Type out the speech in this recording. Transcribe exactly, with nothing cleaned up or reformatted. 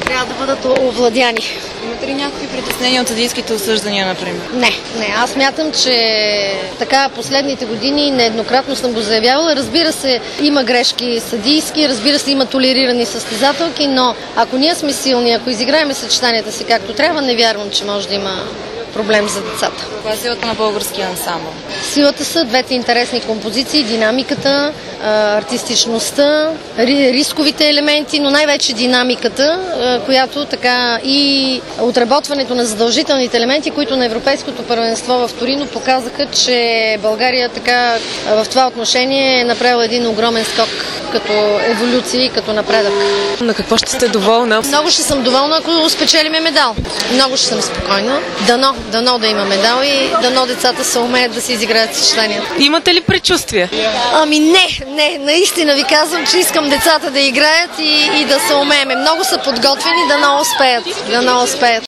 трябва да бъдат овладяни. Имате ли някакви притеснения от съдийските осъждания, например? Не, не. Аз смятам, че така последните години нееднократно съм го заявявала. Разбира се, има грешки съдийски, разбира се, има толерирани състезателки, но ако ние сме силни, ако изиграем съчетанията си както трябва, не вярвам, че може да има проблем за децата. Каква е силата на българския ансамбъл? Силата са двете интересни композиции, динамиката, артистичността, рисковите елементи, но най-вече динамиката, която така и отработването на задължителните елементи, които на Европейското първенство в Торино показаха, че България така в това отношение е направила един огромен скок като еволюция и като напредък. На какво ще сте доволна? Много ще съм доволна, ако спечелиме медал. Много ще съм спокойна. Дано, дано да има медал и дано децата се умеят да си изиграят съчетанията. Имате ли предчувствие? Ами не, не, наистина ви казвам, че искам децата да играят и, и да се умееме. Много са подготвени, дано успеят. Дано успеят.